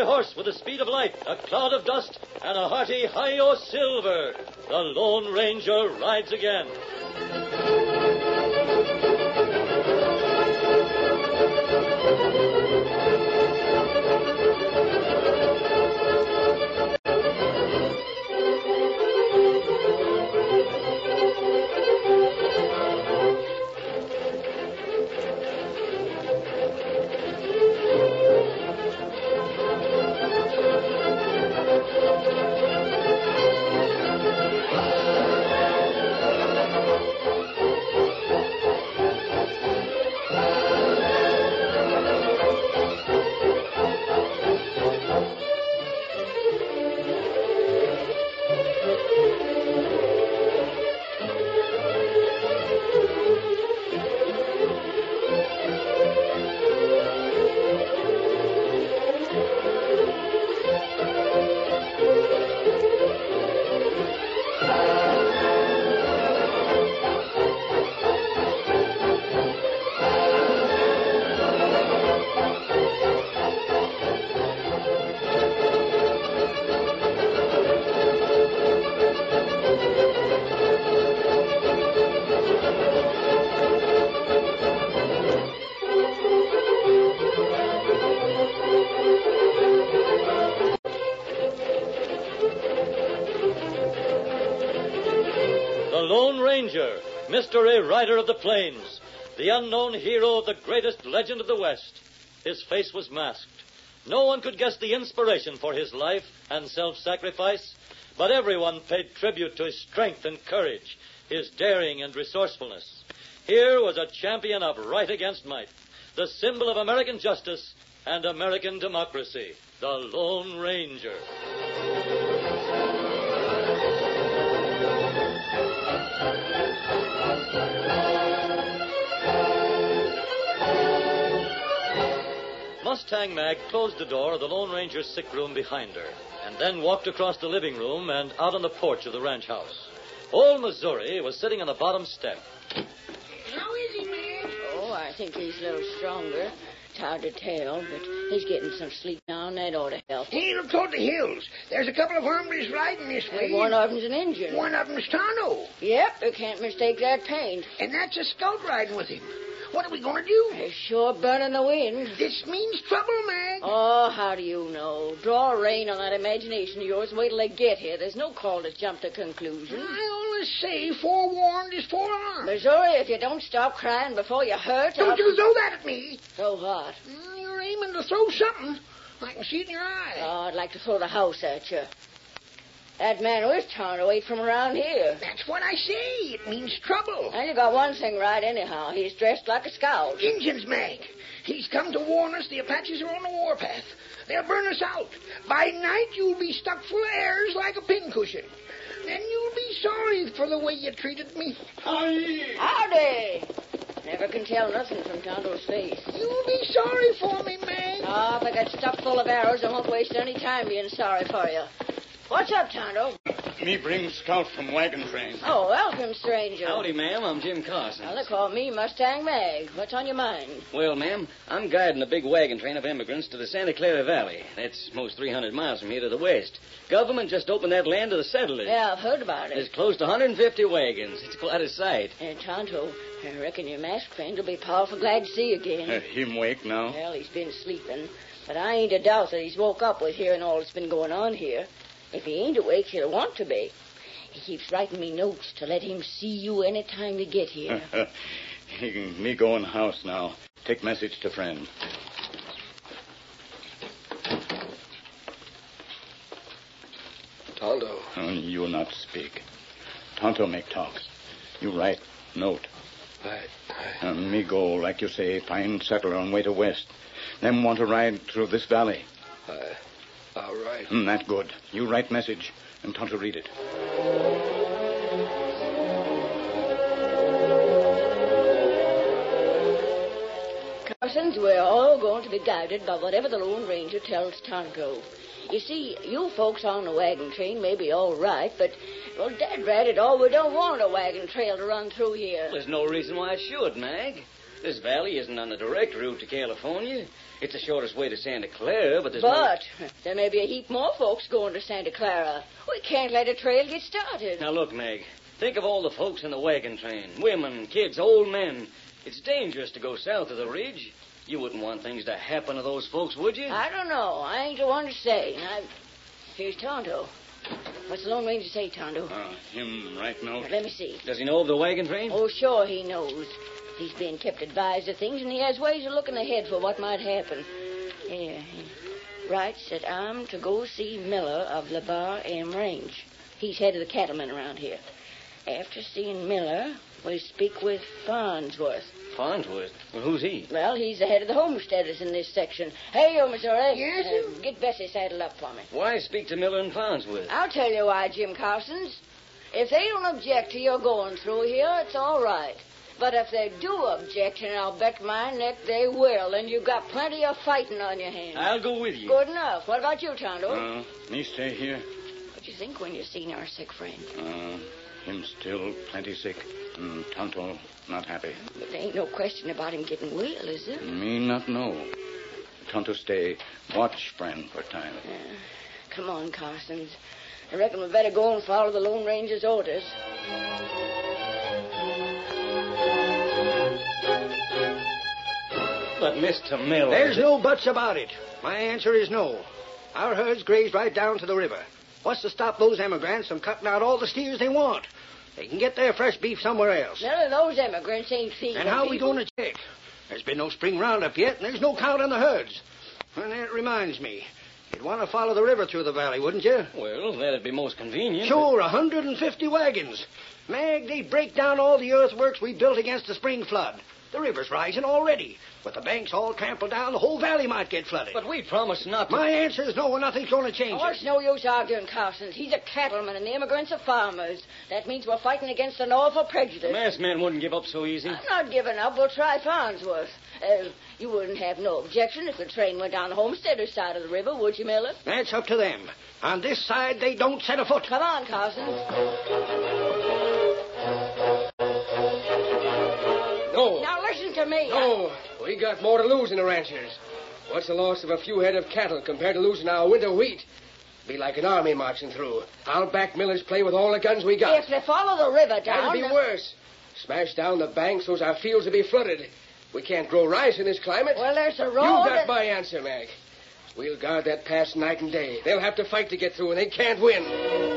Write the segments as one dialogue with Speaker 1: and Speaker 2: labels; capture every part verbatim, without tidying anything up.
Speaker 1: horse with the speed of light, a cloud of dust, and a hearty hi-yo silver. The Lone Ranger rides again. Mister A. Rider of the Plains, the unknown hero of the greatest legend of the West. His face was masked. No one could guess the inspiration for his life and self-sacrifice, but everyone paid tribute to his strength and courage, his daring and resourcefulness. Here was a champion of right against might, the symbol of American justice and American democracy, the Lone Ranger. Mustang Mag closed the door of the Lone Ranger's sick room behind her, and then walked across the living room and out on the porch of the ranch house. Old Missouri was sitting on the bottom step.
Speaker 2: How is he, man?
Speaker 3: Oh, I think he's a little stronger. It's hard to tell, but he's getting some sleep now, and that ought to help.
Speaker 2: Hey, look toward the hills. There's a couple of hombres riding this way.
Speaker 3: And one of them's an Indian.
Speaker 2: One of them's Tonto.
Speaker 3: Yep, you can't mistake that paint.
Speaker 2: And that's a scout riding with him. What are we going to do?
Speaker 3: They're sure burning the wind.
Speaker 2: This means trouble, Mag.
Speaker 3: Oh, how do you know? Draw a rein on that imagination of yours. Wait till they get here. There's no call to jump to conclusions.
Speaker 2: I always say forewarned is forearmed.
Speaker 3: Missouri, if you don't stop crying before you hurt...
Speaker 2: Don't
Speaker 3: I'll...
Speaker 2: you throw that at me.
Speaker 3: Throw what?
Speaker 2: Mm, you're aiming to throw something. I can see it in your eye.
Speaker 3: Oh, I'd like to throw the house at you. That man with Tonto ain't from around here.
Speaker 2: That's what I say. It means trouble.
Speaker 3: And you got one thing right anyhow. He's dressed like a scout.
Speaker 2: Injuns, Mag. He's come to warn us the Apaches are on the warpath. They'll burn us out. By night, you'll be stuck full of airs like a pincushion. Then you'll be sorry for the way you treated me.
Speaker 4: Howdy!
Speaker 3: Howdy! Never can tell nothing from Tonto's face.
Speaker 2: You'll be sorry for me, Mag.
Speaker 3: Oh, if I got stuffed full of arrows, I won't waste any time being sorry for you. What's up, Tonto?
Speaker 4: Me bring scout from wagon train.
Speaker 3: Oh, welcome, stranger.
Speaker 5: Howdy, ma'am. I'm Jim Carson.
Speaker 3: Well, they call me Mustang Mag. What's on your mind?
Speaker 5: Well, ma'am, I'm guiding a big wagon train of immigrants to the Santa Clara Valley. That's most three hundred miles from here to the west. Government just opened that land to the settlers.
Speaker 3: Yeah, I've heard about it.
Speaker 5: There's close to one hundred fifty wagons. It's quite a sight.
Speaker 3: And Tonto, I reckon your masked friend will be powerful glad to see you again.
Speaker 4: Uh, him wake now?
Speaker 3: Well, he's been sleeping, but I ain't a doubt that he's woke up with hearing all that's been going on here. If he ain't awake, he'll want to be. He keeps writing me notes to let him see you any time you get here.
Speaker 4: Me go in the house now. Take message to friend.
Speaker 6: Tonto.
Speaker 4: Oh, you not speak. Tonto make talk. You write note.
Speaker 6: I... I...
Speaker 4: Uh, me go, like you say, find settler on way to west. Them want to ride through this valley.
Speaker 6: I... All right.
Speaker 4: Mm, that good. You write message, and Tonto read it.
Speaker 3: Carsons, we're all going to be guided by whatever the Lone Ranger tells Tonto. You see, you folks on the wagon train may be all right, but, well, dad rat it all, we don't want a wagon trail to run through here.
Speaker 5: There's no reason why it should, Mag. This valley isn't on the direct route to California. It's the shortest way to Santa Clara, but there's
Speaker 3: But there may be a heap more folks going to Santa Clara. We can't let a trail get started.
Speaker 5: no... Now, look, Meg. Think of all the folks in the wagon train. Women, kids, old men. It's dangerous to go south of the ridge. You wouldn't want things to happen to those folks, would you?
Speaker 3: I don't know. I ain't the one to say. I... Here's Tonto. What's the Lone Ranger say, Tonto?
Speaker 4: Uh, him right now.
Speaker 3: Let me see.
Speaker 5: Does he know of the wagon train?
Speaker 3: Oh, sure he knows. He's been kept advised of things, and he has ways of looking ahead for what might happen. Here, he writes that I'm to go see Miller of LeBar M Range. He's head of the cattlemen around here. After seeing Miller, we speak with Farnsworth.
Speaker 5: Farnsworth? Well, who's he?
Speaker 3: Well, he's the head of the homesteaders in this section. Hey, yo, Missouri.
Speaker 2: Yes,
Speaker 3: uh, Get Bessie saddled up for me.
Speaker 5: Why speak to Miller and Farnsworth?
Speaker 3: I'll tell you why, Jim Carsons. If they don't object to your going through here, it's all right. But if they do object, and I'll bet my neck they will, and you've got plenty of fighting on your hands.
Speaker 5: I'll go with you.
Speaker 3: Good enough. What about you, Tonto?
Speaker 4: Uh, me stay here.
Speaker 3: What you think when you seen our sick friend?
Speaker 4: Uh, him still plenty sick. And Tonto not happy.
Speaker 3: But there ain't no question about him getting well, is there?
Speaker 4: Me not know. Tonto stay. Watch friend for time.
Speaker 3: Uh, come on, Carsons. I reckon we better go and follow the Lone Ranger's orders.
Speaker 5: But Mister Miller...
Speaker 7: There's no buts about it. My answer is no. Our herds graze right down to the river. What's to stop those emigrants from cutting out all the steers they want? They can get their fresh beef somewhere else.
Speaker 3: None of those emigrants ain't feeding
Speaker 7: And how are we
Speaker 3: people.
Speaker 7: going to check? There's been no spring roundup yet, and there's no count on the herds. And that reminds me. You'd want to follow the river through the valley, wouldn't you?
Speaker 5: Well, that'd be most convenient.
Speaker 7: Sure, a hundred and fifty wagons. Mag, they break down all the earthworks we built against the spring flood. The river's rising already. With the banks all trampled down, the whole valley might get flooded.
Speaker 5: But we promised not to...
Speaker 7: My answer is no, and nothing's going to change
Speaker 3: Oh,
Speaker 7: it.
Speaker 3: it's no use arguing, Carsons. He's a cattleman, and the immigrants are farmers. That means we're fighting against the Norfolk prejudice.
Speaker 5: The masked man wouldn't give up so easy.
Speaker 3: I'm not giving up. We'll try Farnsworth. Uh, you wouldn't have no objection if the train went down the homesteader's side of the river, would you, Miller?
Speaker 7: That's up to them. On this side, they don't set a foot.
Speaker 3: Come on, Carsons.
Speaker 6: No.
Speaker 3: Now listen to me.
Speaker 6: No. We got more to lose than the ranchers. What's the loss of a few head of cattle compared to losing our winter wheat? Be like an army marching through. I'll back Miller's play with all the guns we got.
Speaker 3: If they follow the river down...
Speaker 6: That'll be
Speaker 3: the-
Speaker 6: worse. Smash down the banks so's our fields will be flooded. We can't grow rice in this climate.
Speaker 3: Well, there's a
Speaker 6: You
Speaker 3: road...
Speaker 6: got my answer, Mag. We'll guard that pass night and day. They'll have to fight to get through, and they can't win.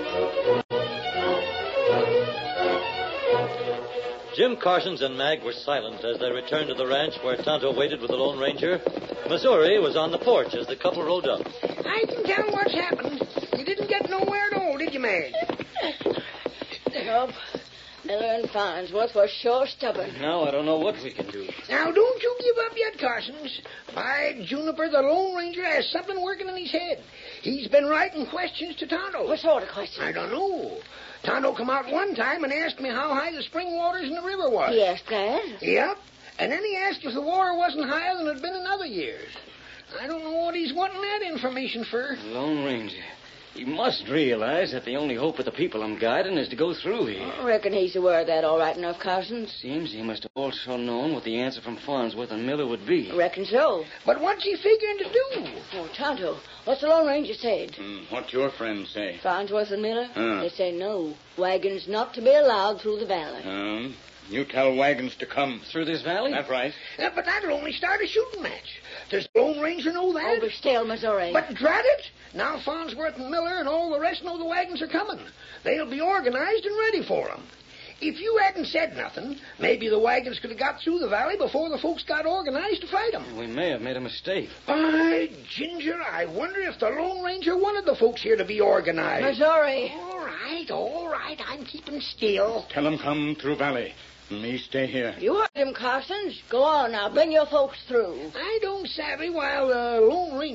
Speaker 1: Jim Carsons and Mag were silent as they returned to the ranch where Tonto waited with the Lone Ranger. Missouri was on the porch as the couple rode up.
Speaker 2: I can tell what's happened. You didn't get nowhere at all, did you, Mag?
Speaker 3: Nope. Miller and Farnsworth were sure stubborn.
Speaker 5: Now I don't know what we can do.
Speaker 2: Now, don't you give up yet, Carsons. By Juniper, the Lone Ranger has something working in his head. He's been writing questions to Tonto.
Speaker 3: What sort of question?
Speaker 2: I don't know. Tonto come out one time and asked me how high the spring waters in the river was.
Speaker 3: He asked that?
Speaker 2: Yep. And then he asked if the water wasn't higher than it had been in other years. I don't know what he's wanting that information for.
Speaker 5: Lone Ranger. You must realize that the only hope of the people I'm guiding is to go through here.
Speaker 3: I reckon he's aware of that all right enough, Carsons.
Speaker 5: Seems he must have also known what the answer from Farnsworth and Miller would be.
Speaker 3: Reckon so.
Speaker 2: But what's he figuring to do?
Speaker 3: Oh, Tonto, what's the Lone Ranger said?
Speaker 4: Mm, what your friends say?
Speaker 3: Farnsworth and Miller?
Speaker 4: Huh.
Speaker 3: They say no. Wagons not to be allowed through the valley.
Speaker 4: Um, you tell wagons to come.
Speaker 5: Through this valley?
Speaker 4: That's right.
Speaker 2: Uh, but that'll only start a shooting match. Does the Lone Ranger know that?
Speaker 3: Over still, Missouri.
Speaker 2: But drat it! Now Farnsworth and Miller and all the rest know the wagons are coming. They'll be organized and ready for 'em. If you hadn't said nothing, maybe the wagons could have got through the valley before the folks got organized to fight 'em.
Speaker 5: We may have made a mistake.
Speaker 2: By Ginger, I wonder if the Lone Ranger wanted the folks here to be organized.
Speaker 3: Missouri.
Speaker 2: All right, all right, I'm keeping still.
Speaker 4: Tell 'em come through valley. Me stay here.
Speaker 3: You heard him, Carsons. Go on now. Bring your folks through.
Speaker 2: I don't savvy while the Lone Ranger was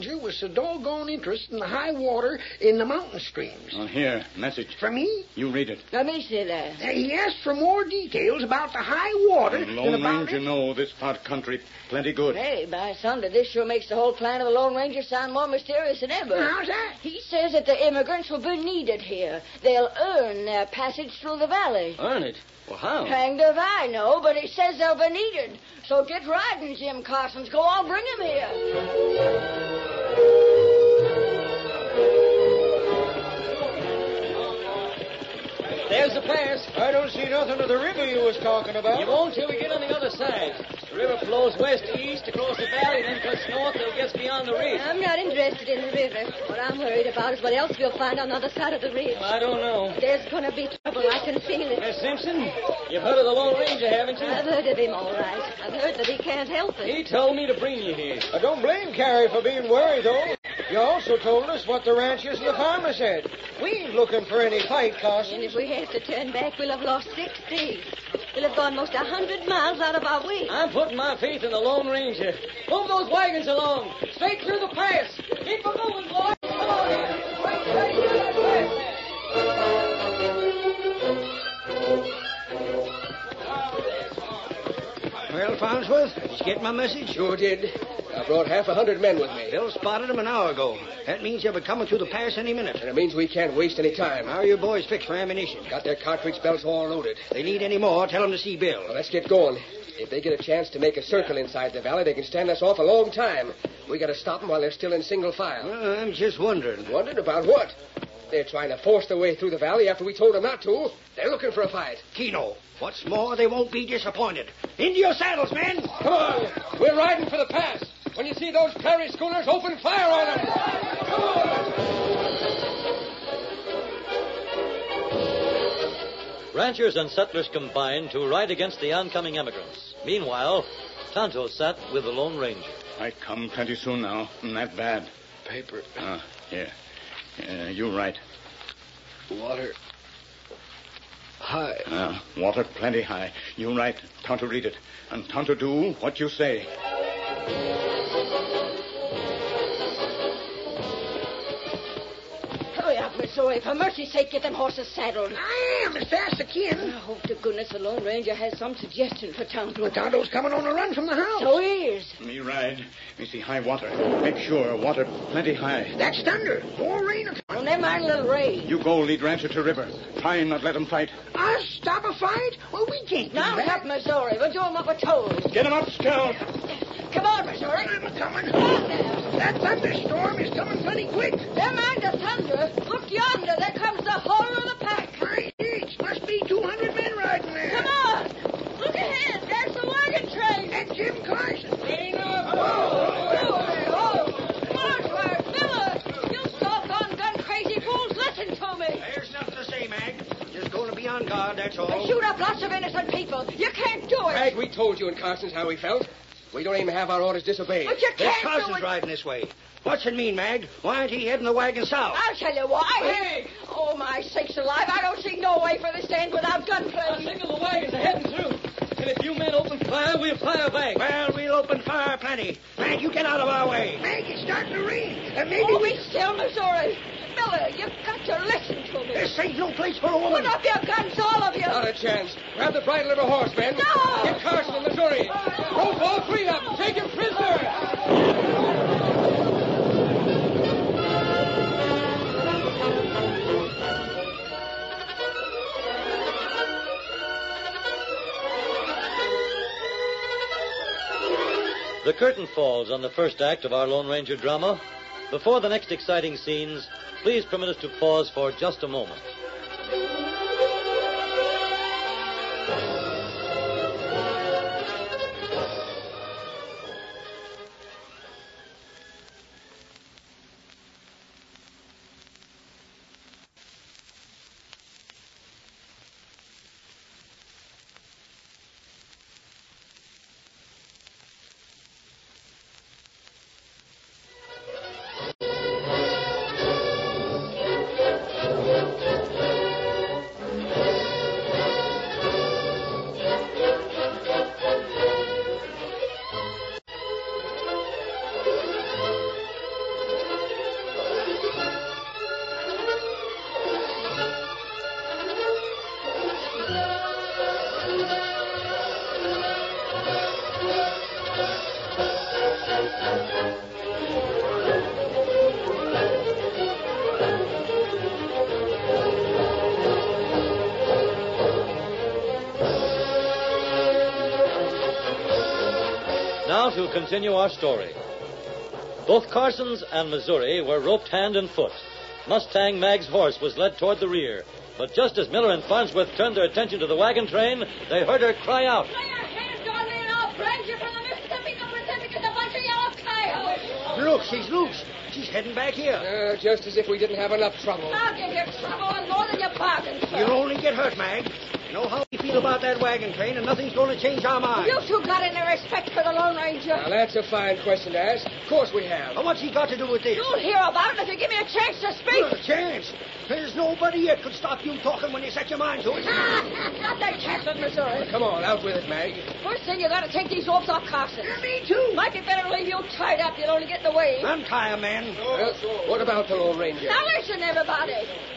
Speaker 2: takes a doggone interest in the high water in the mountain streams.
Speaker 4: Oh, here, message.
Speaker 2: For me?
Speaker 4: You read it.
Speaker 3: Let me see that.
Speaker 2: Uh, he asked for more details about the high water.
Speaker 4: The
Speaker 2: and
Speaker 4: Lone
Speaker 2: about
Speaker 4: Ranger
Speaker 2: it.
Speaker 4: know this part country plenty good.
Speaker 3: Hey, by thunder, this sure makes the whole plan of the Lone Ranger sound more mysterious than ever.
Speaker 2: How's that?
Speaker 3: He says that the immigrants will be needed here. They'll earn their passage through the valley.
Speaker 5: Earn it? Well, how?
Speaker 3: Hanged if I know, but he says they'll be needed. So get riding, Jim Carsons. Go on, bring him here.
Speaker 5: There's the pass.
Speaker 7: I don't see nothing of the river you was talking about.
Speaker 5: You won't till we get on the other side. The river flows west to east across the valley, then cuts north till it gets beyond the ridge.
Speaker 8: I'm not interested in the river. What I'm worried about is what else we'll find on the other side of the ridge.
Speaker 5: I don't know.
Speaker 8: There's going to be trouble. I can feel it.
Speaker 5: Miss Simpson, you've heard of the Lone Ranger, haven't you?
Speaker 8: I've heard of him, all right. I've heard that he can't help it.
Speaker 5: He told me to bring you here.
Speaker 7: I don't blame Carrie for being worried, though. You also told us what the ranchers and the farmers said. We ain't looking for any fight, Carson.
Speaker 8: And if we have to turn back, we'll have lost six days. We'll have gone most a hundred miles out of our way.
Speaker 5: I'm putting my faith in the Lone Ranger. Move those wagons along. Straight through the pass. Keep them moving, boys. Come on here. Right straight through that pass
Speaker 7: Well, Farnsworth, did you get my message?
Speaker 6: Sure did. I brought half a hundred men with me.
Speaker 7: Bill spotted them an hour ago. That means they'll be coming through the pass any minute.
Speaker 6: And it means we can't waste any time.
Speaker 7: How are your boys fixed for ammunition?
Speaker 6: Got their cartridge belts all loaded.
Speaker 7: If they need any more, tell them to see Bill.
Speaker 6: Well, let's get going. If they get a chance to make a circle inside the valley, they can stand us off a long time. We got to stop them while they're still in single file.
Speaker 7: Well, I'm just wondering.
Speaker 6: Wondering about what? They're trying to force their way through the valley after we told them not to. They're looking for a fight.
Speaker 7: Keno, what's more, they won't be disappointed. Into your saddles, men!
Speaker 6: Come on. We're riding for the pass. When you see those prairie schooners, open fire on them. Come on.
Speaker 1: Ranchers and settlers combined to ride against the oncoming emigrants. Meanwhile, Tonto sat with the Lone Ranger.
Speaker 4: I come plenty soon now. Not bad.
Speaker 6: Paper,
Speaker 4: Ah, here. Uh, you right.
Speaker 6: water, high.
Speaker 4: Uh, water plenty high. You right. Tonto read it. And Tonto do what you say.
Speaker 3: Hurry up, Missouri. For mercy's sake, get them horses saddled.
Speaker 2: I am as fast as I can.
Speaker 3: I hope to goodness the Lone Ranger has some suggestion for Tonto.
Speaker 2: Tonto's coming on a run from the house.
Speaker 3: So he is.
Speaker 4: Me ride. Me see high water. Make sure water plenty high.
Speaker 2: That's thunder. More rain.
Speaker 3: Well, never mind, little Ray.
Speaker 4: You go lead Rancher to river. Try and not let them fight.
Speaker 2: Us stop a fight? Well, we can't do
Speaker 3: Now,
Speaker 2: that.
Speaker 3: up, Missouri. We'll do him what we're told.
Speaker 4: Get him up, Scout.
Speaker 3: Come on, Missouri.
Speaker 2: I'm coming.
Speaker 3: On there.
Speaker 2: That thunderstorm is coming plenty quick.
Speaker 3: Never mind the thunder. Look yonder. There comes the whole of the pack.
Speaker 2: My H, must be two hundred men riding there.
Speaker 3: Come on. Look ahead. There's the wagon train.
Speaker 2: And Jim Carson.
Speaker 3: Lean up. Whoa. Farnsworth, Miller, you doggone gun-crazy fools, listen to me.
Speaker 7: There's nothing to say, Mag. Just going to be on guard, that's all.
Speaker 3: Shoot up lots of innocent people. You can't do it.
Speaker 6: Mag, we told you in Carson's how we felt. We don't even have our orders disobeyed.
Speaker 3: But you
Speaker 7: There's
Speaker 3: can't do
Speaker 7: Carson's
Speaker 3: it.
Speaker 7: riding this way. What's it mean, Mag? Why aren't he heading the wagon south?
Speaker 3: I'll tell you why. Hey! Oh, my sakes alive. I don't see no way for this to end without gunplay.
Speaker 5: I'll signal the wagons are heading through. And if you men open fire, we'll fire back.
Speaker 7: Well, we'll open fire plenty. Mag, you get out of our way.
Speaker 2: Mag, it's starting to rain. Uh, maybe
Speaker 3: Oh,
Speaker 2: we...
Speaker 3: be still, Missouri. Miller, you've got to listen to me.
Speaker 7: This ain't no place for a woman.
Speaker 3: Put up your guns, all of you.
Speaker 6: Not a chance. Grab the bridle of a horse, men.
Speaker 3: No!
Speaker 6: Get Carson and Missouri. Rope all three of them. Take him prisoner.
Speaker 1: The curtain falls on the first act of our Lone Ranger drama. Before the next exciting scenes, please permit us to pause for just a moment. to continue our story. Both Carson's and Missouri were roped hand and foot. Mustang Mag's horse was led toward the rear. But just as Miller and Farnsworth turned their attention to the wagon train, they heard her cry out.
Speaker 3: Lay your hands on me and I'll brand you from the Mississippi to Pacific as a bunch of yellow coyotes.
Speaker 7: Look, she's loose. She's heading back here.
Speaker 6: Uh, just as if we didn't have enough trouble.
Speaker 3: I'll give you trouble and more than you bargained for.
Speaker 7: You'll only get hurt, Mag. You know how we feel about that wagon train, and nothing's going to change our minds.
Speaker 3: You two got any respect for the Lone Ranger?
Speaker 6: Now, that's a fine question to ask. Of course we have.
Speaker 7: Well, what's he got to do with this?
Speaker 3: You'll hear about it if you give me a chance to speak.
Speaker 7: A chance? There's nobody yet could stop you talking when you set your mind to it.
Speaker 3: Not that chance with Missouri.
Speaker 6: Come on, out with it, Mag.
Speaker 3: First thing, you got to take these ropes off Carson.
Speaker 2: Yeah, me too.
Speaker 3: Might be better to leave you tied up. You'll only get in the way.
Speaker 7: Untie him, man.
Speaker 6: Well, what about the Lone Ranger?
Speaker 3: Now listen, everybody.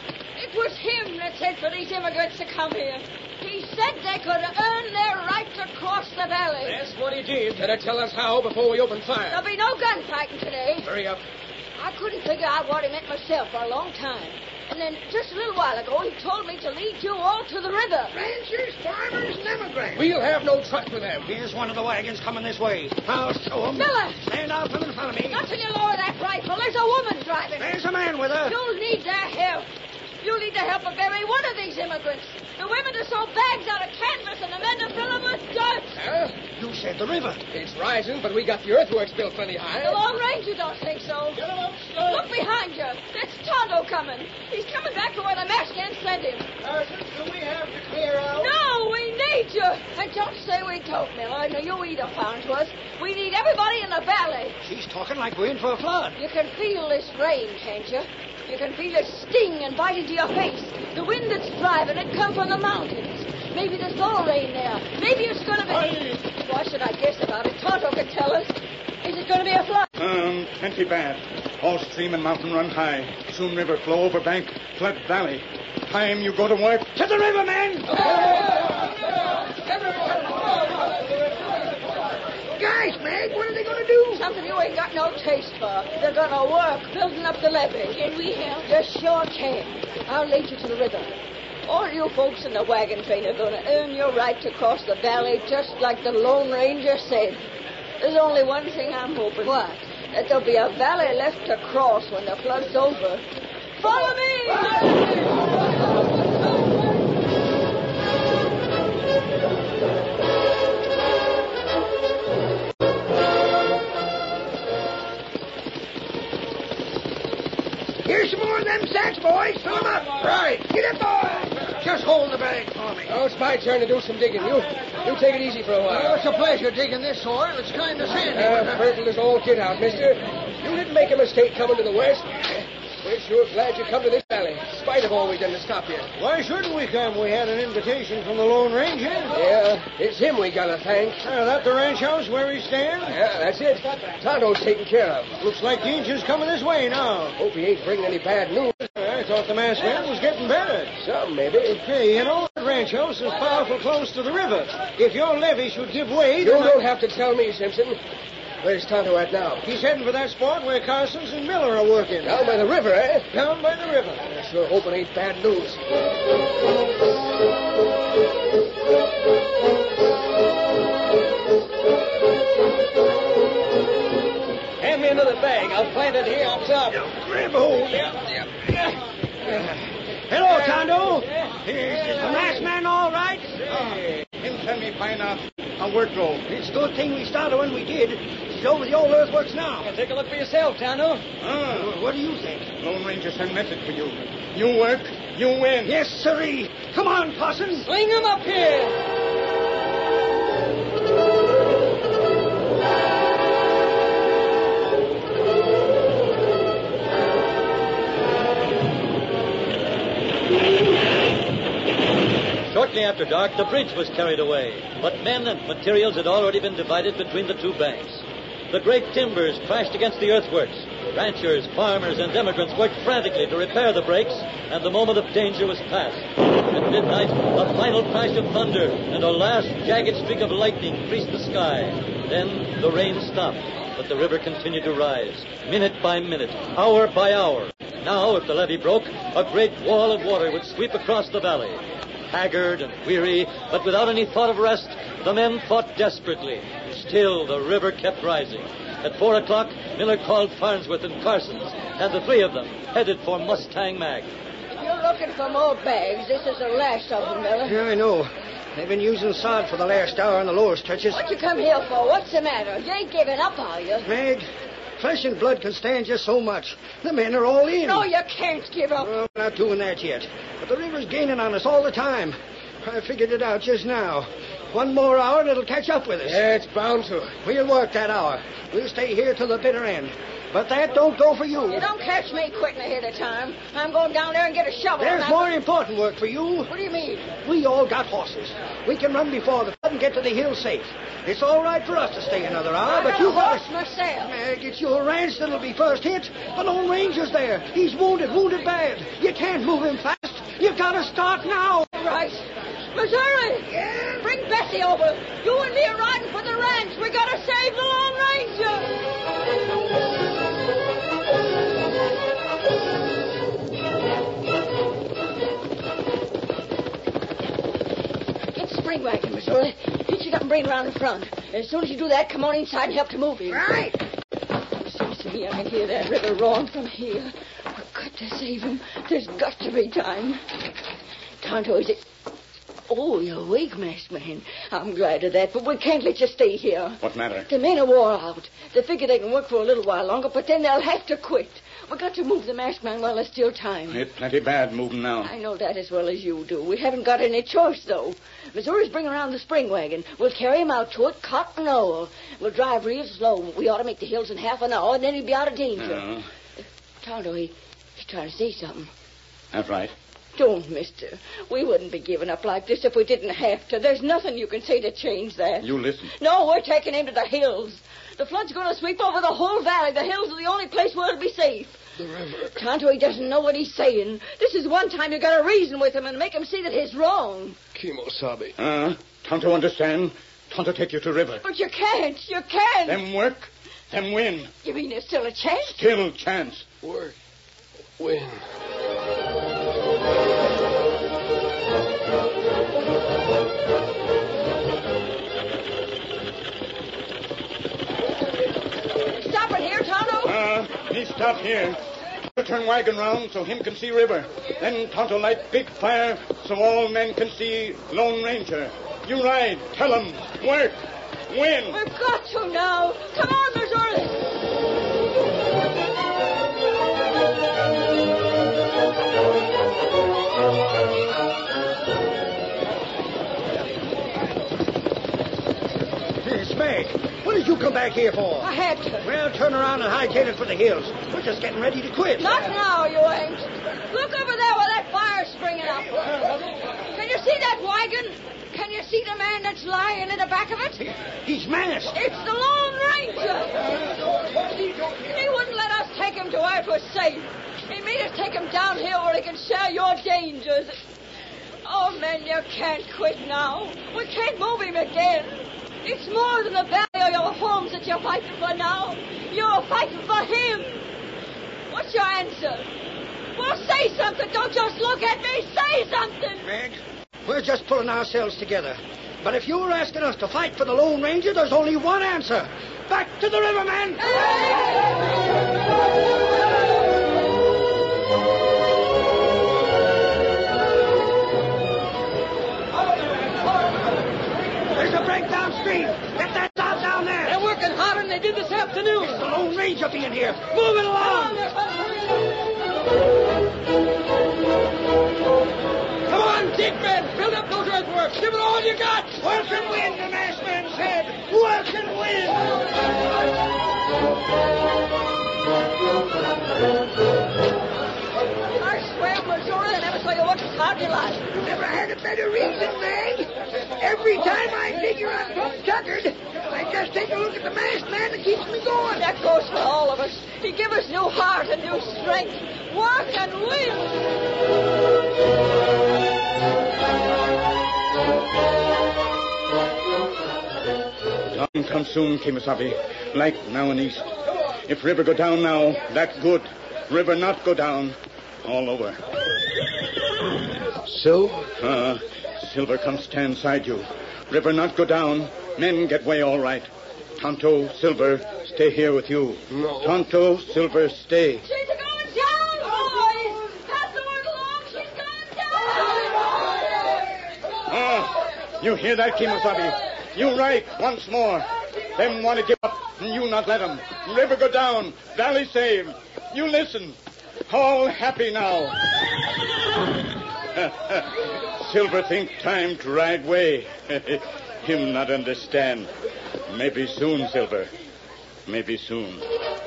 Speaker 3: It was him that said for these immigrants to come here. He said they could earn their right to cross the valley.
Speaker 6: That's what he did. Better tell us how before we open fire.
Speaker 3: There'll be no gunfighting today.
Speaker 6: Hurry up.
Speaker 3: I couldn't figure out what he meant myself for a long time. And then just a little while ago, he told me to lead you all to the river.
Speaker 2: Ranchers, farmers, and immigrants.
Speaker 6: We'll have no trust with them.
Speaker 7: Here's one of the wagons coming this way. I'll show him.
Speaker 3: Miller!
Speaker 7: Stand out from in front of me.
Speaker 3: Not till you lower that rifle. There's a woman driving.
Speaker 7: There's a man with her.
Speaker 3: You'll need their help. You'll need the help of every one of these immigrants. The women to sew bags out of canvas and the men to fill them with dirt.
Speaker 6: Huh?
Speaker 7: You said the river.
Speaker 6: It's rising, but we got the earthworks built plenty high.
Speaker 3: The Lone Ranger don't think so. Look behind you. That's Tonto coming. He's coming back from where the masked man sent him.
Speaker 2: Carson, do we have to clear out?
Speaker 3: No, we need you. And don't say we don't, Miller. No, you either, Farnsworth. We need everybody in the valley.
Speaker 7: She's talking like we're in for a flood.
Speaker 3: You can feel this rain, can't you? You can feel it sting and bite into your face. The wind that's driving it comes from the mountains. Maybe there's more rain there. Maybe it's going to be... Why should I guess about it? Tonto can tell us. Is it going to be a flood?
Speaker 4: Um, plenty bad. All stream and mountain run high. Soon river flow over bank, flood valley. Time you go to work.
Speaker 7: To the river, man!
Speaker 2: Guys, Mag, what are they going to do?
Speaker 3: Something you ain't got no taste for. They're going to work building up the levee. Can we help? You sure can. I'll lead you to the river. All you folks in the wagon train are going to earn your right to cross the valley just like the Lone Ranger said. There's only one thing I'm hoping. What? That there'll be a valley left to cross when the flood's over. Follow me! Follow me!
Speaker 2: Here's some more of them sacks, boys. Fill them up.
Speaker 6: Right.
Speaker 2: Get up, boys. Just hold the bag for me.
Speaker 6: Oh, it's my turn to do some digging. You you take it easy for a while.
Speaker 2: Oh, it's a pleasure digging this soil. It's kind of sandy.
Speaker 6: Uh, fertile as all get out, mister. You didn't make a mistake coming to the west. We're sure glad you come to this valley, in spite of all we've done to stop you.
Speaker 7: Why shouldn't we come? We had an invitation from the Lone Ranger.
Speaker 6: Yeah, it's him we gotta thank.
Speaker 7: Uh, that the ranch house where we stand?
Speaker 6: Yeah, that's it. Tonto's taken care of.
Speaker 7: Looks like the Injun's coming this way now.
Speaker 6: Hope he ain't bringing any bad news.
Speaker 7: I thought the masked man was getting better.
Speaker 6: Some, maybe.
Speaker 7: Hey, you know, that ranch house is powerful close to the river. If your levee should give way...
Speaker 6: You
Speaker 7: then
Speaker 6: don't
Speaker 7: I...
Speaker 6: have to tell me, Simpson. Where's Tonto at now?
Speaker 7: He's heading for that spot where Carson's and Miller are working.
Speaker 6: Down by the river, eh?
Speaker 7: Down by the river.
Speaker 6: I sure hope it ain't bad news.
Speaker 5: Hand me another bag. I'll plant it here on top.
Speaker 7: Grab hold. Hello, Tonto. Is, is the masked man all right?
Speaker 4: Hey, him tell me find out how work go.
Speaker 7: It's a good thing we started when we did. She's over the old earthworks now.
Speaker 5: Well, take a look for yourself, Tonto.
Speaker 4: Ah,
Speaker 7: What do you think?
Speaker 4: Lone Ranger sent message for you. You work, you win.
Speaker 7: Yes, sirree. Come on, Parson.
Speaker 5: Sling him up here.
Speaker 1: Shortly after dark, the bridge was carried away, but men and materials had already been divided between the two banks. The great timbers crashed against the earthworks. Ranchers, farmers, and immigrants worked frantically to repair the breaks, and the moment of danger was past. At midnight, a final crash of thunder and a last jagged streak of lightning creased the sky. Then the rain stopped, but the river continued to rise, minute by minute, hour by hour. Now, if the levee broke, a great wall of water would sweep across the valley. Haggard and weary, but without any thought of rest, the men fought desperately, Still, the river kept rising. At four o'clock, Miller called Farnsworth and Carsons, and the three of them headed for Mustang Mag.
Speaker 3: If you're looking for more bags, this is the last of them, Miller.
Speaker 7: Yeah, I know. They've been using sod for the last hour on the lower stretches.
Speaker 3: What you come here for? What's the matter? You ain't giving up, are you?
Speaker 7: Meg, flesh and blood can stand just so much. The men are all in.
Speaker 3: No, you can't give up.
Speaker 7: Well, we're not doing that yet. But the river's gaining on us all the time. I figured it out just now. One more hour and it'll catch up with us.
Speaker 6: Yeah, it's bound to.
Speaker 7: We'll work that hour. We'll stay here till the bitter end. But that don't go for you.
Speaker 3: You don't catch me quitting ahead of time. I'm going down there and get a shovel.
Speaker 7: There's
Speaker 3: and
Speaker 7: more
Speaker 3: I'm...
Speaker 7: important work for you.
Speaker 3: What do you mean?
Speaker 7: We all got horses. We can run before the flood and get to the hill safe. It's all right for us to stay another hour,
Speaker 3: I
Speaker 7: but
Speaker 3: got
Speaker 7: you
Speaker 3: a
Speaker 7: got
Speaker 3: horse myself.
Speaker 7: Meg, it's your ranch that'll be first hit. The Lone Ranger's there. He's wounded, wounded bad. You can't move him fast. You've got to start now.
Speaker 3: Right. Missouri! Yeah? Bring Bessie over. You and me are riding for the ranch. We gotta save the Lone Ranger. Get the spring wagon, Missouri. Hitch it up and bring it around in front. As soon as you do that, come on inside and help to move him.
Speaker 2: Right.
Speaker 3: Seems to me I can hear that river roaring from here. We've got to save him. There's got to be time. Tonto, is it... Oh, you're awake, masked man. I'm glad of that, but we can't let you stay here.
Speaker 4: What matter?
Speaker 3: The men are wore out. They figure they can work for a little while longer, but then they'll have to quit. We've got to move the masked man while there's still time.
Speaker 4: It's plenty bad moving now.
Speaker 3: I know that as well as you do. We haven't got any choice, though. Missouri's bringing around the spring wagon. We'll carry him out to it, cotton Knoll. We'll drive real slow. We ought to make the hills in half an hour, and then he'll be out of danger.
Speaker 4: Uh,
Speaker 3: Tonto, he, he's trying to say something.
Speaker 4: That's right.
Speaker 3: Don't, mister. We wouldn't be giving up like this if we didn't have to. There's nothing you can say to change that.
Speaker 4: You listen.
Speaker 3: No, we're taking him to the hills. The flood's going to sweep over the whole valley. The hills are the only place where it'll be safe.
Speaker 6: The river.
Speaker 3: Tonto, he doesn't know what he's saying. This is one time you got to reason with him and make him see that he's wrong.
Speaker 6: Kimosabe.
Speaker 4: Uh, Tonto understand. Tonto take you to river.
Speaker 3: But you can't. You can't.
Speaker 4: Them work. Them win.
Speaker 3: You mean there's still a chance?
Speaker 4: Still chance.
Speaker 6: Work. Win.
Speaker 3: Stop it here, Tonto.
Speaker 4: Uh, he stop here. Turn wagon round so him can see river. Then Tonto light big fire so all men can see Lone Ranger. You ride. Tell 'em. Work. Win.
Speaker 3: We've got to now. Come on, Missouri.
Speaker 7: Hey, Meg, what did you come back here for?
Speaker 3: I had to.
Speaker 7: Well, turn around and hightail it for the hills. We're just getting ready to quit.
Speaker 3: Not now, you ain't. Look over there where that fire's springing up. Can you see that wagon? Can you see the man that's lying in the back of it?
Speaker 7: He's masked.
Speaker 3: It's the Lone Ranger. He wouldn't let us take him to where it was safe. He made us take him down here where he can share your dangers. Oh, men, you can't quit now. We can't move him again. It's more than the value of your homes that you're fighting for now. You're fighting for him. What's your answer? Well, say something. Don't just look at me. Say something.
Speaker 7: Meg, we're just pulling ourselves together. But if you're asking us to fight for the Lone Ranger, there's only one answer. Back to the river, man! There's a break downstream. Get that dog down there.
Speaker 6: They're working harder than they did this afternoon.
Speaker 7: It's the Lone Ranger being here. Move it along.
Speaker 6: Come on, dig men. Build up those earthworks. Give it all you got.
Speaker 7: Work and win, the masked man said. Work and win.
Speaker 3: I swear, Missouri, I never saw you work as hard in your life.
Speaker 2: Never had a better reason, Meg. Every time I figure I'm plumb tuckered, I just take a look at the masked man that keeps me going.
Speaker 3: That goes for all of us. He give us new heart and new strength. Work and win.
Speaker 4: Dawn come soon, Kimosabe. Like now and east. If river go down now, that good. River not go down. All over.
Speaker 6: So?
Speaker 4: Uh, Silver come stand side you. River not go down. Men get way all right. Tonto, Silver, stay here with you.
Speaker 6: No.
Speaker 4: Tonto, Silver, stay.
Speaker 3: She's going down, boys! Pass the word along, she's going down!
Speaker 4: Oh, you hear that, Kemosabe? You right, once more. Them want to give up, and you not let them. River go down, valley saved. You listen. All happy now. Silver think time to ride way. Him not understand. Maybe soon, Silver. Maybe soon.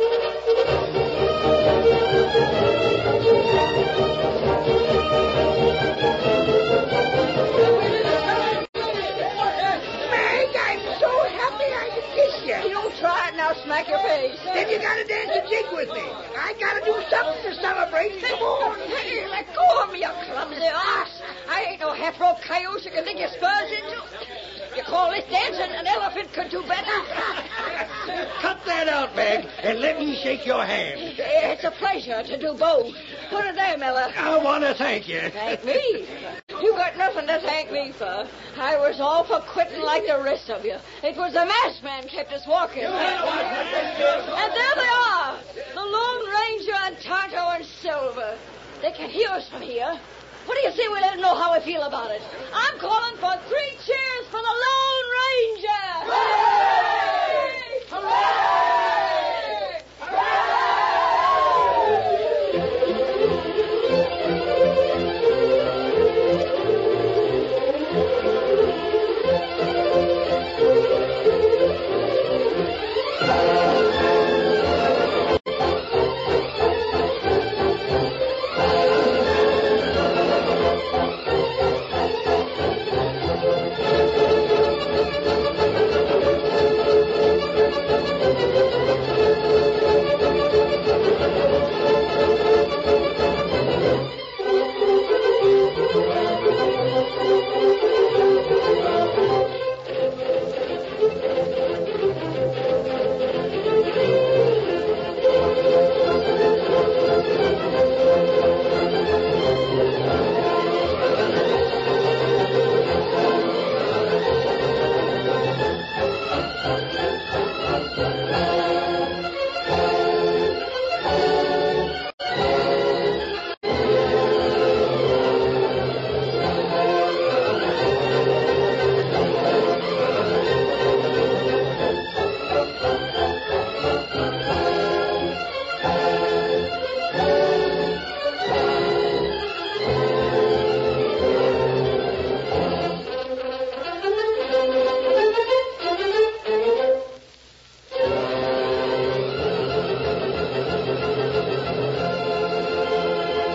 Speaker 3: Try it now, smack your face.
Speaker 2: Then you gotta dance a jig with me. I gotta do something to celebrate. Come on.
Speaker 3: Hey, let go of me, you clumsy ass. I ain't no half-broke coyote you can dig your spurs into. You call this dancing? An elephant could do better.
Speaker 7: Cut that out, Meg, and let me shake your hand.
Speaker 3: It's a pleasure to do both. Put it there, Miller.
Speaker 7: I want to thank you.
Speaker 3: Thank me? You got nothing to thank me for. I was all for quitting like the rest of you. It was the masked man kept us walking. And there they are, the Lone Ranger and Tonto and Silver. They can hear us from here. What do you say we let them know how we feel about it? I'm calling for three cheers for the Lone Ranger! Hooray! Hooray! Hooray!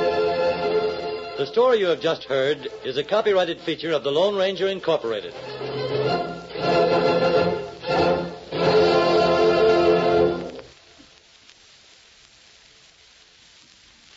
Speaker 1: The story you have just heard is a copyrighted feature of the Lone Ranger Incorporated.